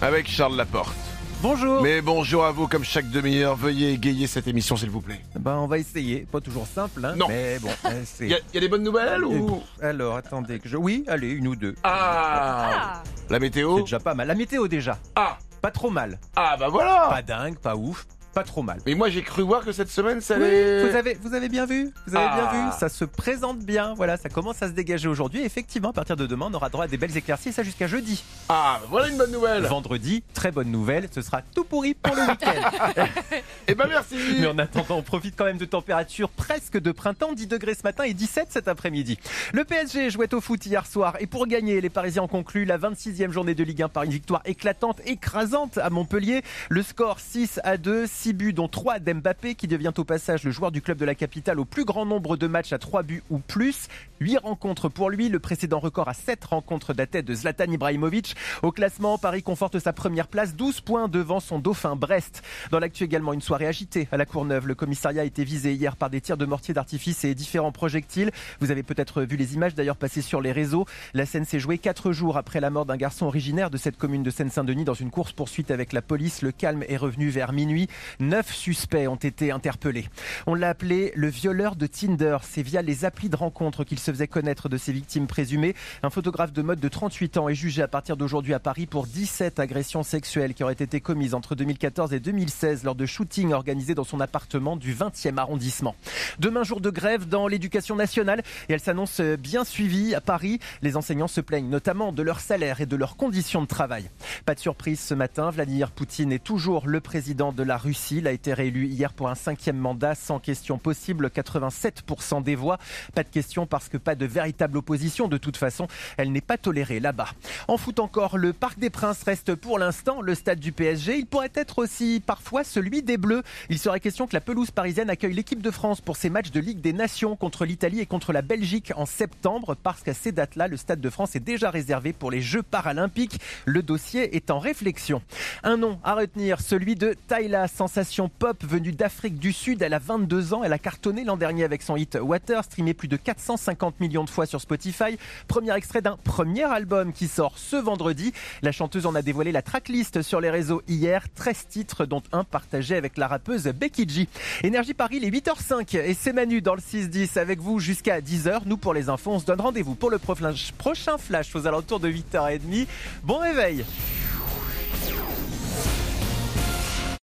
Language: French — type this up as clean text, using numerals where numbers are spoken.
avec Charles Laporte. Bonjour. Mais bonjour à vous, comme chaque demi-heure, veuillez égayer cette émission s'il vous plaît. On va essayer, pas toujours simple, hein. Non. Mais bon, c'est... Y a des bonnes nouvelles ou... Alors, attendez, Oui, allez, une ou deux. La météo. C'est déjà pas mal. La météo déjà. Pas trop mal. Bah voilà. Pas dingue, pas ouf. Pas trop mal. Mais moi j'ai cru voir que cette semaine ça Oui, allait... vous avez bien vu. Vous avez bien vu. Ça se présente bien. Voilà, ça commence à se dégager aujourd'hui. Effectivement, à partir de demain, on aura droit à des belles éclaircies, et ça jusqu'à jeudi. Voilà une bonne nouvelle. Vendredi, très bonne nouvelle. Ce sera tout pourri pour le week-end. Eh ben merci. Mais en attendant, on profite quand même de températures presque de printemps, 10 degrés ce matin et 17 cet après-midi. Le PSG jouait au foot hier soir et pour gagner, les Parisiens ont conclu la 26e journée de Ligue 1 par une victoire éclatante, écrasante à Montpellier. Le score 6-2, 6 buts dont 3 d'Mbappé qui devient au passage le joueur du club de la capitale au plus grand nombre de matchs à 3 buts ou plus. 8 rencontres pour lui, le précédent record à 7 rencontres datait de Zlatan Ibrahimovic. Au classement, Paris conforte sa première place, 12 points devant son dauphin Brest. Dans l'actu également, une soirée agitée à la Courneuve. Le commissariat a été visé hier par des tirs de mortier d'artifice et différents projectiles. Vous avez peut-être vu les images d'ailleurs passées sur les réseaux. La scène s'est jouée 4 jours après la mort d'un garçon originaire de cette commune de Seine-Saint-Denis dans une course-poursuite avec la police. Le calme est revenu vers minuit. 9 suspects ont été interpellés. On l'a appelé le violeur de Tinder. C'est via les applis de rencontre qu'il se faisait connaître de ses victimes présumées. Un photographe de mode de 38 ans est jugé à partir d'aujourd'hui à Paris pour 17 agressions sexuelles qui auraient été commises entre 2014 et 2016 lors de shootings organisés dans son appartement du 20e arrondissement. Demain, jour de grève dans l'éducation nationale et elle s'annonce bien suivie à Paris. Les enseignants se plaignent notamment de leur salaire et de leurs conditions de travail. Pas de surprise ce matin, Vladimir Poutine est toujours le président de la Russie. Il a été réélu hier pour un 5e mandat sans question possible, 87% des voix. Pas de question parce que pas de véritable opposition. De toute façon, elle n'est pas tolérée là-bas. En foot encore, le Parc des Princes reste pour l'instant le stade du PSG. Il pourrait être aussi parfois celui des Bleus. Il serait question que la pelouse parisienne accueille l'équipe de France pour ses matchs de Ligue des Nations contre l'Italie et contre la Belgique en septembre parce qu'à ces dates-là, le stade de France est déjà réservé pour les Jeux paralympiques. Le dossier est en réflexion. Un nom à retenir, celui de Tyla, sensation pop venue d'Afrique du Sud. Elle a 22 ans, elle a cartonné l'an dernier avec son hit Water, streamé plus de 450 millions de fois sur Spotify. Premier extrait d'un premier album qui sort ce vendredi. La chanteuse en a dévoilé la tracklist sur les réseaux hier. 13 titres dont un partagé avec la rappeuse Becky G. Énergie Paris, les 8h05 et c'est Manu dans le 6-10 avec vous jusqu'à 10h. Nous pour les infos, on se donne rendez-vous pour le prochain flash aux alentours de 8h30. Bon réveil.